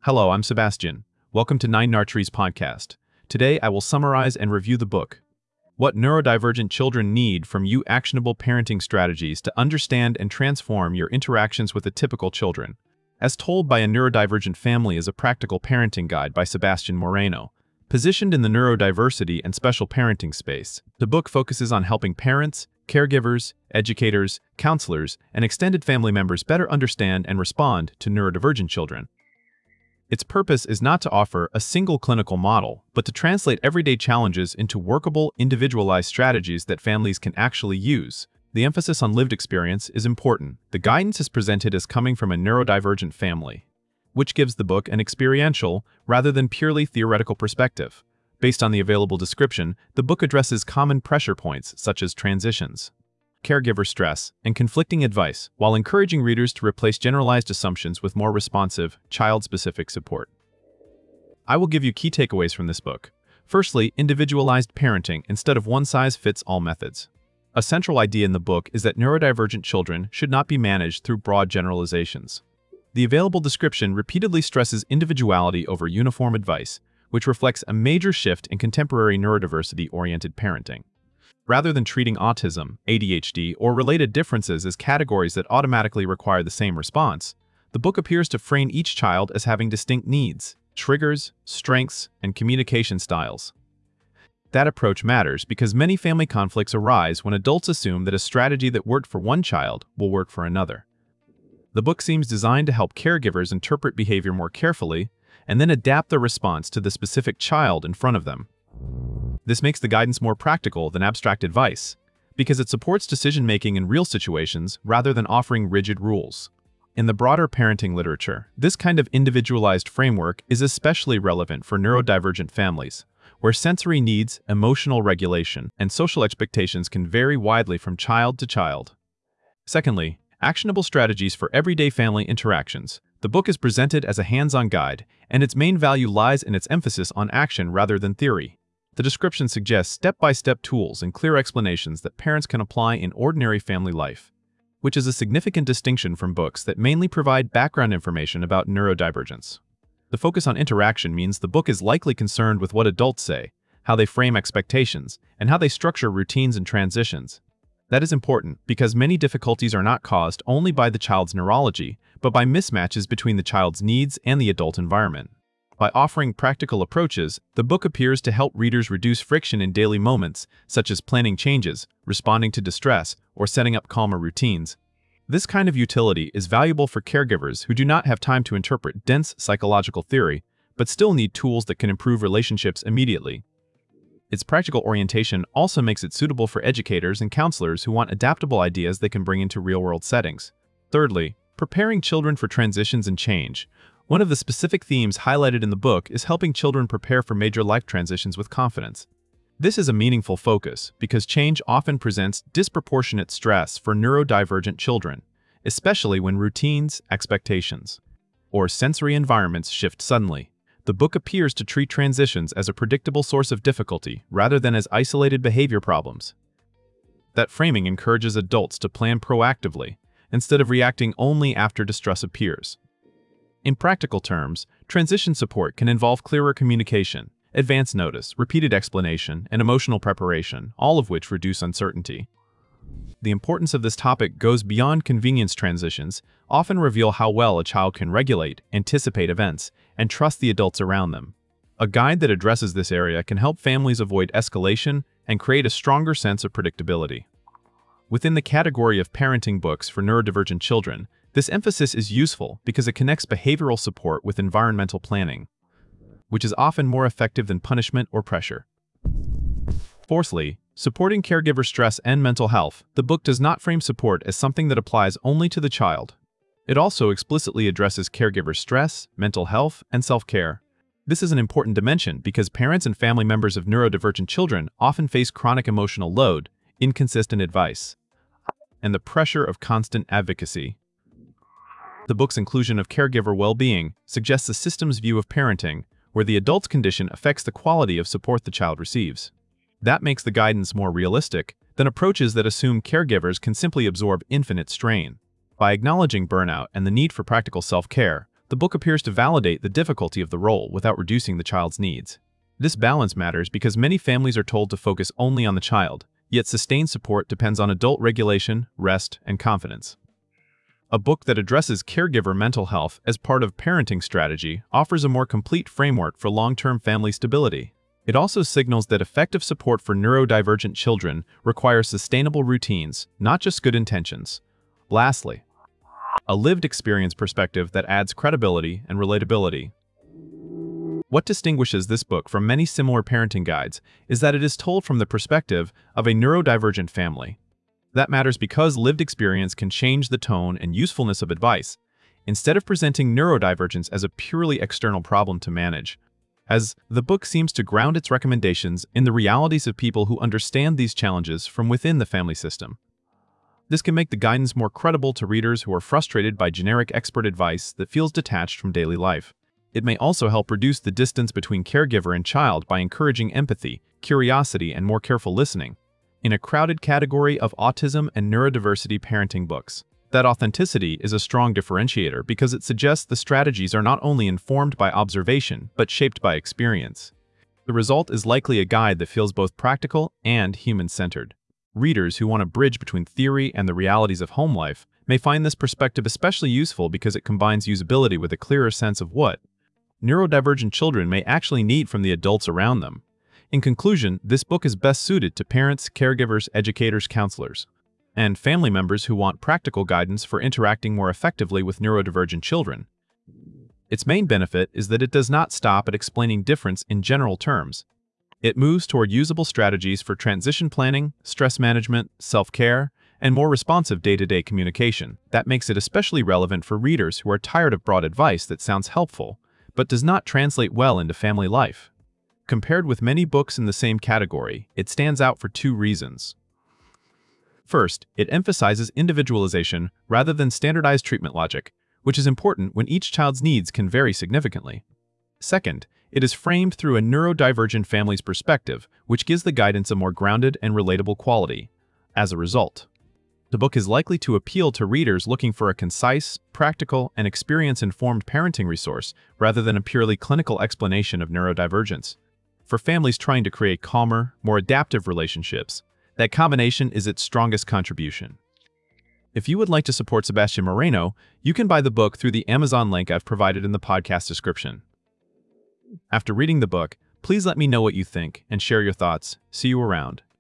Hello, I'm Sebastian. Welcome to Nine Nartrees podcast. Today, I will summarize and review the book, What Neurodivergent Children Need from You: Actionable Parenting Strategies to Understand and Transform Your Interactions with Atypical Children. As Told by a Neurodivergent Family is a practical parenting guide by Sebastian Moreno. Positioned in the neurodiversity and special parenting space, the book focuses on helping parents, caregivers, educators, counselors, and extended family members better understand and respond to neurodivergent children. Its purpose is not to offer a single clinical model, but to translate everyday challenges into workable, individualized strategies that families can actually use. The emphasis on lived experience is important. The guidance is presented as coming from a neurodivergent family, which gives the book an experiential, rather than purely theoretical perspective. Based on the available description, the book addresses common pressure points such as transitions, caregiver stress, and conflicting advice, while encouraging readers to replace generalized assumptions with more responsive, child-specific support. I will give you key takeaways from this book. Firstly, individualized parenting instead of one-size-fits-all methods. A central idea in the book is that neurodivergent children should not be managed through broad generalizations. The available description repeatedly stresses individuality over uniform advice, which reflects a major shift in contemporary neurodiversity-oriented parenting. Rather than treating autism, ADHD, or related differences as categories that automatically require the same response, the book appears to frame each child as having distinct needs, triggers, strengths, and communication styles. That approach matters because many family conflicts arise when adults assume that a strategy that worked for one child will work for another. The book seems designed to help caregivers interpret behavior more carefully and then adapt their response to the specific child in front of them. This makes the guidance more practical than abstract advice, because it supports decision-making in real situations rather than offering rigid rules. In the broader parenting literature, this kind of individualized framework is especially relevant for neurodivergent families, where sensory needs, emotional regulation, and social expectations can vary widely from child to child. Secondly, actionable strategies for everyday family interactions. The book is presented as a hands-on guide, and its main value lies in its emphasis on action rather than theory. The description suggests step-by-step tools and clear explanations that parents can apply in ordinary family life, which is a significant distinction from books that mainly provide background information about neurodivergence. The focus on interaction means the book is likely concerned with what adults say, how they frame expectations, and how they structure routines and transitions. That is important because many difficulties are not caused only by the child's neurology, but by mismatches between the child's needs and the adult environment. By offering practical approaches, the book appears to help readers reduce friction in daily moments, such as planning changes, responding to distress, or setting up calmer routines. This kind of utility is valuable for caregivers who do not have time to interpret dense psychological theory, but still need tools that can improve relationships immediately. Its practical orientation also makes it suitable for educators and counselors who want adaptable ideas they can bring into real-world settings. Thirdly, preparing children for transitions and change. One of the specific themes highlighted in the book is helping children prepare for major life transitions with confidence. This is a meaningful focus because change often presents disproportionate stress for neurodivergent children, especially when routines, expectations, or sensory environments shift suddenly. The book appears to treat transitions as a predictable source of difficulty rather than as isolated behavior problems. That framing encourages adults to plan proactively instead of reacting only after distress appears. In practical terms, transition support can involve clearer communication, advance notice, repeated explanation, and emotional preparation, all of which reduce uncertainty. The importance of this topic goes beyond convenience. Transitions often reveal how well a child can regulate, anticipate events, and trust the adults around them. A guide that addresses this area can help families avoid escalation and create a stronger sense of predictability. Within the category of parenting books for neurodivergent children, this emphasis is useful because it connects behavioral support with environmental planning, which is often more effective than punishment or pressure. Fourthly, supporting caregiver stress and mental health. The book does not frame support as something that applies only to the child. It also explicitly addresses caregiver stress, mental health, and self-care. This is an important dimension because parents and family members of neurodivergent children often face chronic emotional load, inconsistent advice, and the pressure of constant advocacy. The book's inclusion of caregiver well-being suggests a systems view of parenting, where the adult's condition affects the quality of support the child receives. That makes the guidance more realistic than approaches that assume caregivers can simply absorb infinite strain. By acknowledging burnout and the need for practical self-care, the book appears to validate the difficulty of the role without reducing the child's needs. This balance matters because many families are told to focus only on the child, yet sustained support depends on adult regulation, rest, and confidence. A book that addresses caregiver mental health as part of parenting strategy offers a more complete framework for long-term family stability. It also signals that effective support for neurodivergent children requires sustainable routines, not just good intentions. Lastly, a lived experience perspective that adds credibility and relatability. What distinguishes this book from many similar parenting guides is that it is told from the perspective of a neurodivergent family. That matters because lived experience can change the tone and usefulness of advice, instead of presenting neurodivergence as a purely external problem to manage, as the book seems to ground its recommendations in the realities of people who understand these challenges from within the family system. This can make the guidance more credible to readers who are frustrated by generic expert advice that feels detached from daily life. It may also help reduce the distance between caregiver and child by encouraging empathy, curiosity, and more careful listening. In a crowded category of autism and neurodiversity parenting books, that authenticity is a strong differentiator because it suggests the strategies are not only informed by observation, but shaped by experience. The result is likely a guide that feels both practical and human-centered. Readers who want a bridge between theory and the realities of home life may find this perspective especially useful because it combines usability with a clearer sense of what neurodivergent children may actually need from the adults around them. In conclusion, this book is best suited to parents, caregivers, educators, counselors, and family members who want practical guidance for interacting more effectively with neurodivergent children. Its main benefit is that it does not stop at explaining difference in general terms. It moves toward usable strategies for transition planning, stress management, self-care, and more responsive day-to-day communication. That makes it especially relevant for readers who are tired of broad advice that sounds helpful, but does not translate well into family life. Compared with many books in the same category, it stands out for two reasons. First, it emphasizes individualization rather than standardized treatment logic, which is important when each child's needs can vary significantly. Second, it is framed through a neurodivergent family's perspective, which gives the guidance a more grounded and relatable quality. As a result, the book is likely to appeal to readers looking for a concise, practical, and experience-informed parenting resource rather than a purely clinical explanation of neurodivergence. For families trying to create calmer, more adaptive relationships, that combination is its strongest contribution. If you would like to support Sebastian Moreno, you can buy the book through the Amazon link I've provided in the podcast description. After reading the book, please let me know what you think and share your thoughts. See you around.